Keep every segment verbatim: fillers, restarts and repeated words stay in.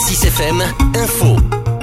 Cassis F M, info.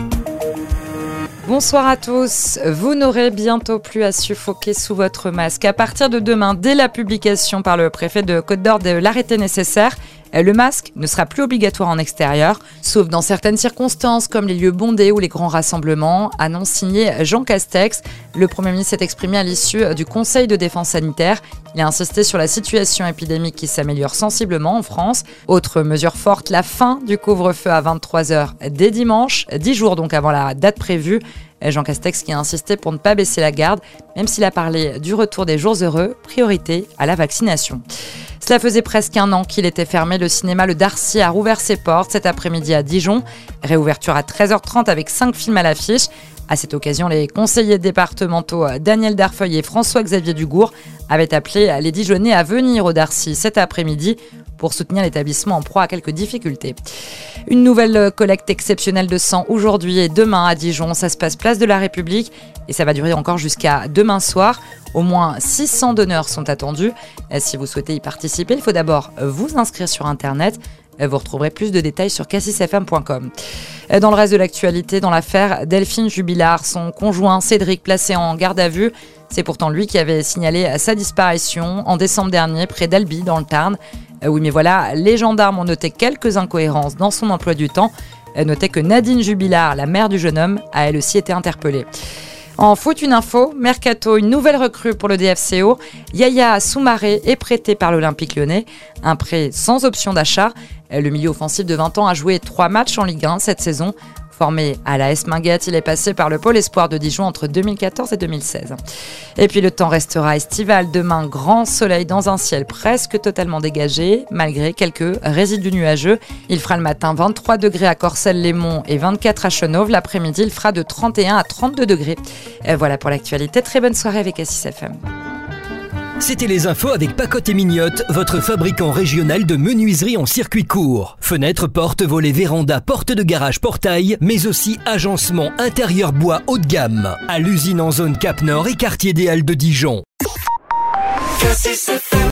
Bonsoir à tous. Vous n'aurez bientôt plus à suffoquer sous votre masque. À partir de demain, dès la publication par le préfet de Côte-d'Or de l'arrêté nécessaire, le masque ne sera plus obligatoire en extérieur, sauf dans certaines circonstances comme les lieux bondés ou les grands rassemblements, annonce signé Jean Castex. Le Premier ministre s'est exprimé à l'issue du Conseil de défense sanitaire. Il a insisté sur la situation épidémique qui s'améliore sensiblement en France. Autre mesure forte, la fin du couvre-feu à vingt-trois heures dès dimanche, dix jours donc avant la date prévue. Jean Castex qui a insisté pour ne pas baisser la garde, même s'il a parlé du retour des jours heureux, priorité à la vaccination. Cela faisait presque un an qu'il était fermé. Le cinéma Le Darcy a rouvert ses portes cet après-midi à Dijon. Réouverture à treize heures trente avec cinq films à l'affiche. À cette occasion, les conseillers départementaux Daniel Darfeuille et François-Xavier Dugour avaient appelé les Dijonnais à venir au Darcy cet après-midi pour soutenir l'établissement en proie à quelques difficultés. Une nouvelle collecte exceptionnelle de sang aujourd'hui et demain à Dijon. Ça se passe place de la République et ça va durer encore jusqu'à demain soir. Au moins six cents donneurs sont attendus. Si vous souhaitez y participer, il faut d'abord vous inscrire sur Internet. Vous retrouverez plus de détails sur cassis f m point com. Dans le reste de l'actualité, dans l'affaire Delphine Jubilard, son conjoint Cédric placé en garde à vue. C'est pourtant lui qui avait signalé sa disparition en décembre dernier près d'Albi dans le Tarn. Oui, mais voilà, les gendarmes ont noté quelques incohérences dans son emploi du temps. Notez que Nadine Jubilard, la mère du jeune homme, a elle aussi été interpellée. En foot, une info, Mercato, une nouvelle recrue pour le D F C O. Yaya Soumaré est prêté par l'Olympique Lyonnais. Un prêt sans option d'achat. Le milieu offensif de vingt ans a joué trois matchs en Ligue un cette saison. Formé à l'A S Minguette, il est passé par le pôle espoir de Dijon entre deux mille quatorze et deux mille seize. Et puis le temps restera estival. Demain, grand soleil dans un ciel presque totalement dégagé, malgré quelques résidus nuageux. Il fera le matin vingt-trois degrés à Corcelles-les-Monts et vingt-quatre à Chenôve. L'après-midi, il fera de trente et un à trente-deux degrés. Et voilà pour l'actualité. Très bonne soirée avec Cassis F M. C'était les infos avec Pacotte et Mignotte, votre fabricant régional de menuiserie en circuit court. Fenêtres, portes, volets, vérandas, portes de garage, portail, mais aussi agencement intérieur bois haut de gamme. À l'usine en zone Cap Nord et quartier des Halles de Dijon.